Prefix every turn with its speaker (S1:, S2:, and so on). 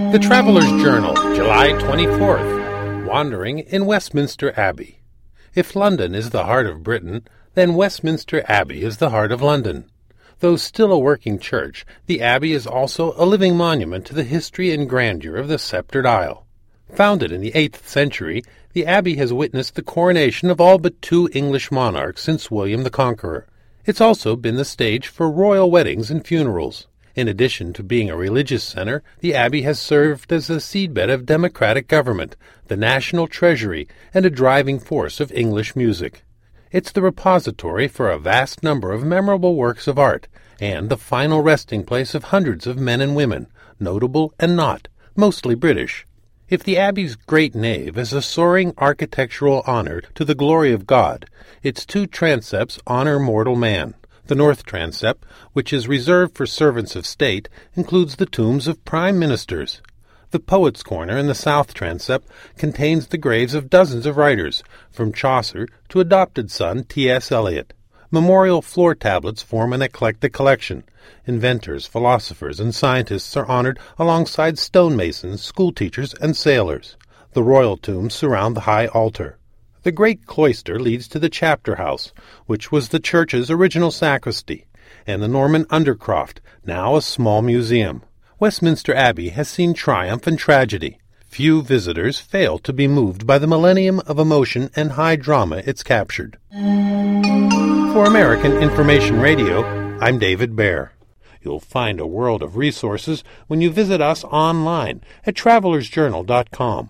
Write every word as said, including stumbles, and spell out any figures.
S1: The Traveller's Journal, July twenty-fourth. Wandering in Westminster Abbey. If London is the heart of Britain, then Westminster Abbey is the heart of London. Though still a working church, the Abbey is also a living monument to the history and grandeur of the Sceptred Isle. Founded in the eighth century, the Abbey has witnessed the coronation of all but two English monarchs since William the Conqueror. It's also been the stage for royal weddings and funerals. In addition to being a religious center, the Abbey has served as a seedbed of democratic government, the national treasury, and a driving force of English music. It's the repository for a vast number of memorable works of art, and the final resting place of hundreds of men and women, notable and not, mostly British. If the Abbey's great nave is a soaring architectural honor to the glory of God, its two transepts honor mortal man. The north transept, which is reserved for servants of state, includes the tombs of prime ministers. The Poets' Corner in the south transept contains the graves of dozens of writers, from Chaucer to adopted son T S Eliot. Memorial floor tablets form an eclectic collection. Inventors, philosophers, and scientists are honored alongside stonemasons, schoolteachers, and sailors. The royal tombs surround the high altar. The great cloister leads to the chapter house, which was the church's original sacristy, and the Norman undercroft, now a small museum. Westminster Abbey has seen triumph and tragedy. Few visitors fail to be moved by the millennium of emotion and high drama it's captured. For American Information Radio, I'm David Baer. You'll find a world of resources when you visit us online at travelers journal dot com.